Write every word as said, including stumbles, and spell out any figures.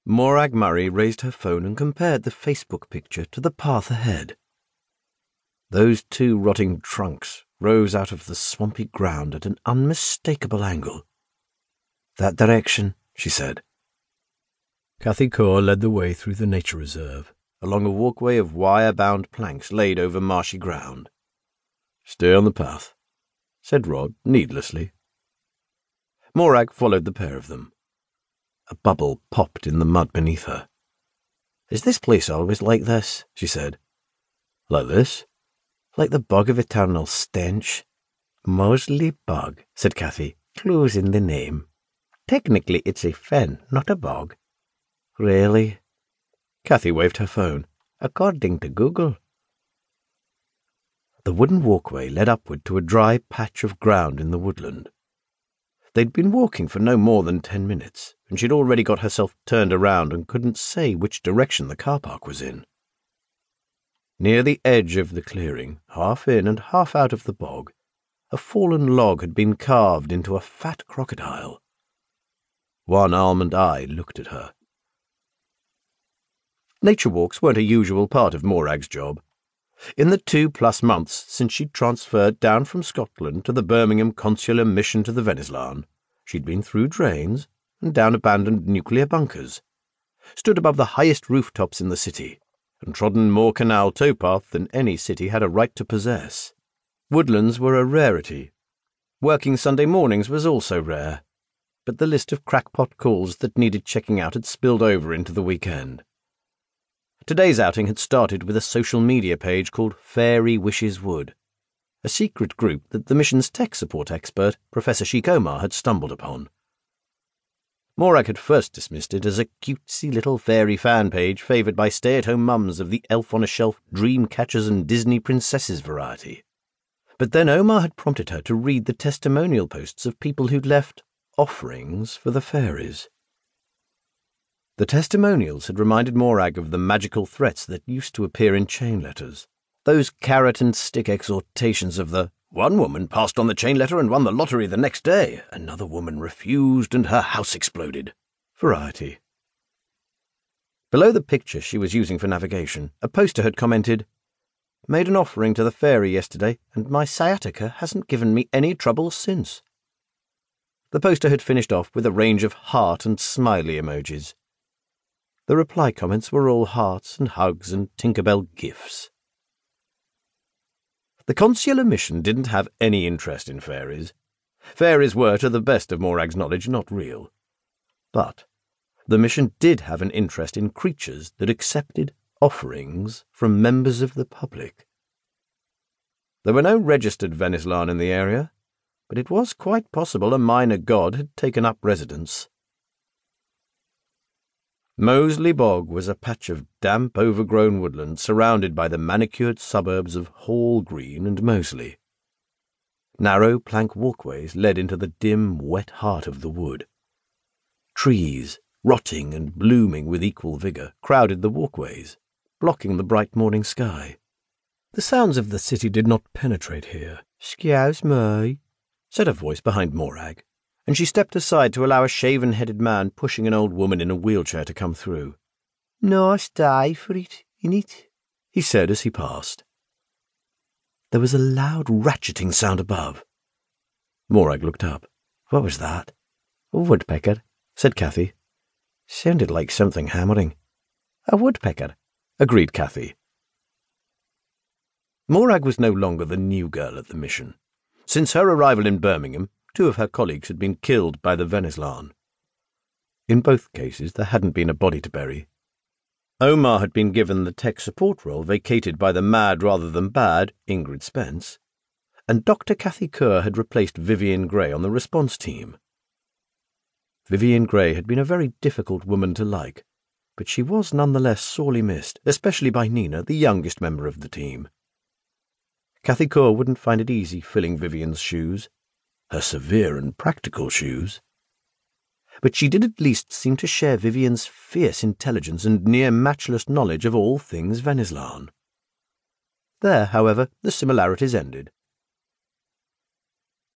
Morag Murray raised her phone and compared the Facebook picture to the path ahead. Those two rotting trunks rose out of the swampy ground at an unmistakable angle. "That direction," she said. Kathy Kaur led the way through the nature reserve, along a walkway of wire-bound planks laid over marshy ground. "Stay on the path," said Rod, needlessly. Morag followed the pair of them. A bubble popped in the mud beneath her. "Is this place always like this?" she said. "Like this?" "Like the bog of eternal stench." "Moseley Bog," said Kathy, "clues in the name. Technically it's a fen, not a bog." "Really?" Kathy waved her phone. "According to Google." The wooden walkway led upward to a dry patch of ground in the woodland. They'd been walking for no more than ten minutes, and she'd already got herself turned around and couldn't say which direction the car park was in. Near the edge of the clearing, half in and half out of the bog, a fallen log had been carved into a fat crocodile. One almond eye looked at her. Nature walks weren't a usual part of Morag's job. In the two-plus months since she'd transferred down from Scotland to the Birmingham Consular Mission to the Venezuelan, she'd been through drains and down abandoned nuclear bunkers, stood above the highest rooftops in the city, and trodden more canal towpath than any city had a right to possess. Woodlands were a rarity. Working Sunday mornings was also rare, but the list of crackpot calls that needed checking out had spilled over into the weekend. Today's outing had started with a social media page called Fairy Wishes Wood, a secret group that the mission's tech support expert, Professor Sheikh Omar, had stumbled upon. Morag had first dismissed it as a cutesy little fairy fan page favoured by stay-at-home mums of the elf-on-a-shelf, dream-catchers and Disney princesses variety. But then Omar had prompted her to read the testimonial posts of people who'd left offerings for the fairies. The testimonials had reminded Morag of the magical threats that used to appear in chain letters, those carrot-and-stick exhortations of the "one woman passed on the chain letter and won the lottery the next day, another woman refused and her house exploded" variety. Below the picture she was using for navigation, a poster had commented, "Made an offering to the fairy yesterday, and my sciatica hasn't given me any trouble since." The poster had finished off with a range of heart and smiley emojis. The reply comments were all hearts and hugs and Tinkerbell gifs. The consular mission didn't have any interest in fairies. Fairies were, to the best of Morag's knowledge, not real. But the mission did have an interest in creatures that accepted offerings from members of the public. There were no registered Venezuelan in the area, but it was quite possible a minor god had taken up residence. Moseley Bog was a patch of damp, overgrown woodland surrounded by the manicured suburbs of Hall Green and Moseley. Narrow plank walkways led into the dim, wet heart of the wood. Trees, rotting and blooming with equal vigour, crowded the walkways, blocking the bright morning sky. The sounds of the city did not penetrate here. "Excuse me," said a voice behind Morag, and she stepped aside to allow a shaven-headed man pushing an old woman in a wheelchair to come through. "Nice day for it, innit?" he said as he passed. There was a loud ratcheting sound above. Morag looked up. What was that? "A woodpecker," said Kathy. "Sounded like something hammering." "A woodpecker," agreed Kathy. Morag was no longer the new girl at the mission. Since her arrival in Birmingham, two of her colleagues had been killed by the Venezuelan. In both cases, there hadn't been a body to bury. Omar had been given the tech support role vacated by the mad rather than bad Ingrid Spence, and Doctor Kathy Kerr had replaced Vivian Gray on the response team. Vivian Gray had been a very difficult woman to like, but she was nonetheless sorely missed, especially by Nina, the youngest member of the team. Kathy Kerr wouldn't find it easy filling Vivian's shoes, her severe and practical shoes. But she did at least seem to share Vivian's fierce intelligence and near-matchless knowledge of all things Venezuelan. There, however, the similarities ended.